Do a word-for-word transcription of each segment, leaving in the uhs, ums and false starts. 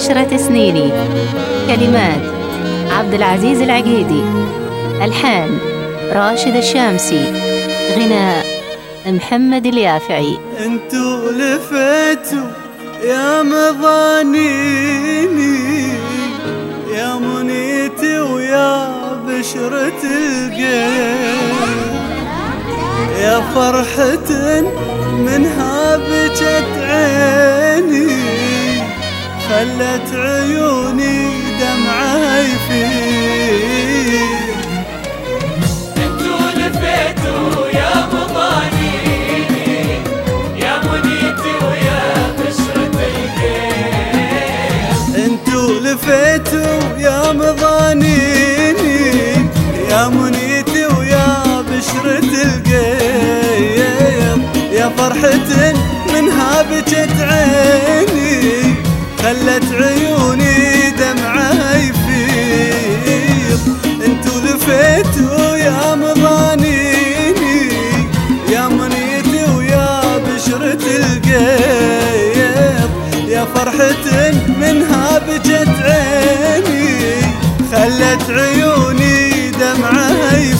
عشرة سنيني. كلمات عبد العزيز العقيدي، ألحان راشد الشامسي، غناء محمد اليافعي. انتو لفتوا يا مظانيني، يا منيتي ويا بشرة القلب، يا فرحة منها بجت عيني، خلت عيوني دمعها يفيض. انتو لفتوا يا مظانيني، يا منيتي ويا بشرة القلب. انتو لفتوا يا مظانيني، يا منيتي ويا بشرة القلب، يا فرحة منها بجت عيني، خلت عيوني دمعها يفيض. انتو لفتوا يا مظانيني، يا منيتي ويا بشرة القلب، يا فرحة منها بجت عيني، خلت عيوني دمعها يفيض.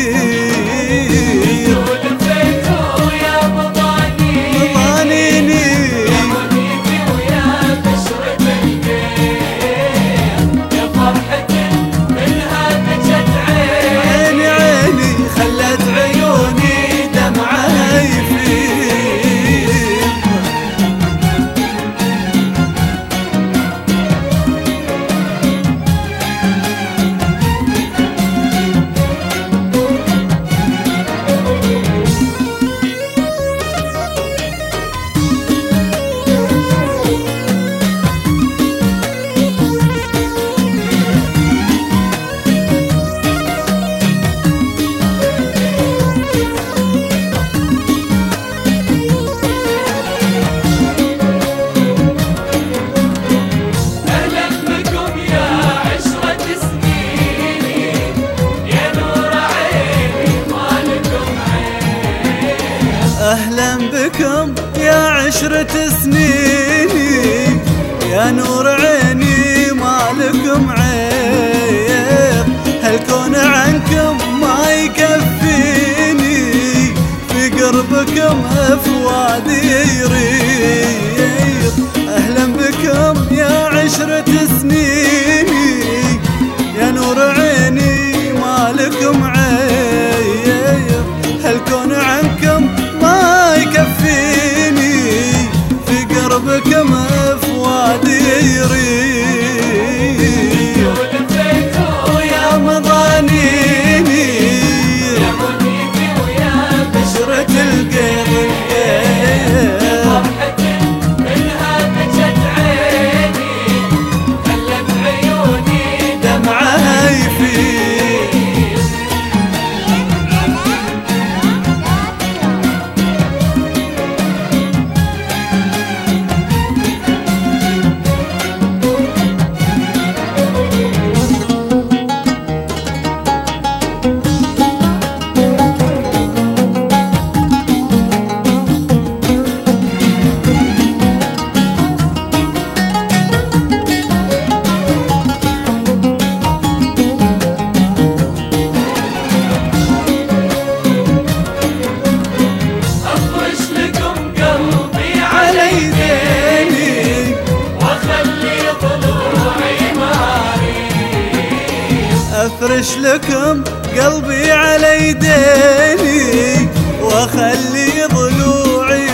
أهلا بكم يا عشرة سنيني، يا نور عيني مالكم عيب، هالكون عنكم ما يكفيني، في قربكم أفوادي يريب. أهلا بكم يا عشرة سنيني، يا نور عيني مالكم عيب، هالكون عنكم ما يكفيني، في قربكم أفوادي يريب. يا مظانيني، يا منيتي ويا بشرة القلب، فرحة منها بجت عيني، خلت عيوني دمعها يفيض. أفرش لكم قلبي على يديني، وأخلي ضلوعي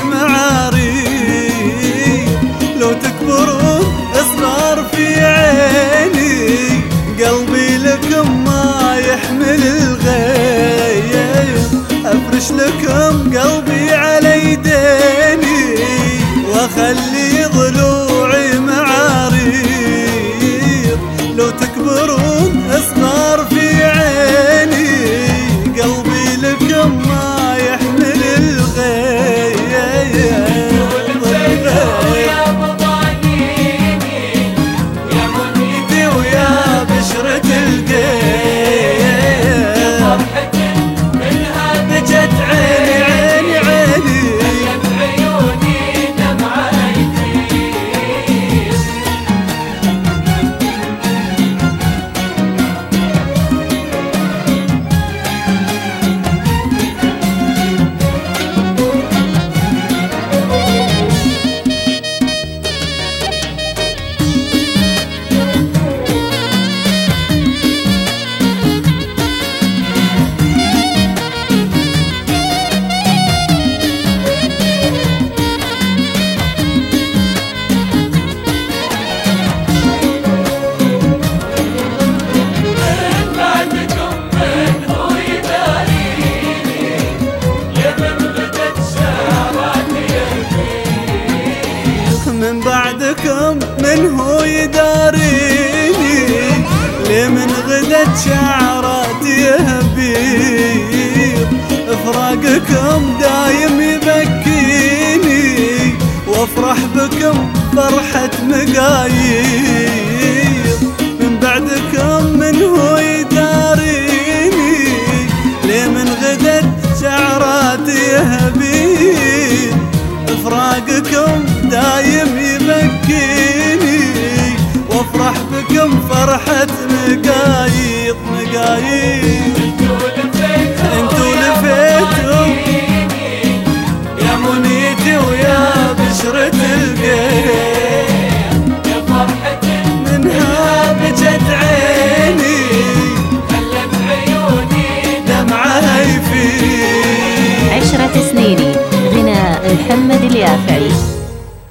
معاري، لو تكبرون إصرار في عيني، قلبي لكم ما يحمل الغيب. أفرش لكم قلبي على يديني، وأخلي ضلوعي معاري، لو تكبرون إصغار في عيني، قلبي لكم ما يحمل الغيب. يا مظانيني، يا منيتي ويا بشرة القلب، فرحة منها بجت عيني عيني عيني، خلت عيوني دمعها يفيض. غدت شعرات يهبير فراقكم دايم يبكيني وافرح بكم فرحة مقايير من بعدكم من هو يداريني ليه من غدت شعرات يهبير فراقكم دايم يبكيني وافرح بكم فرحة مقايير مقايير انتو لفيتوا يا منيتي ويا بشرة القيم يا فرحة منها بجت عيني خلت عيوني دمعها يفيد عشرة سنيني غناء محمد اليافعي.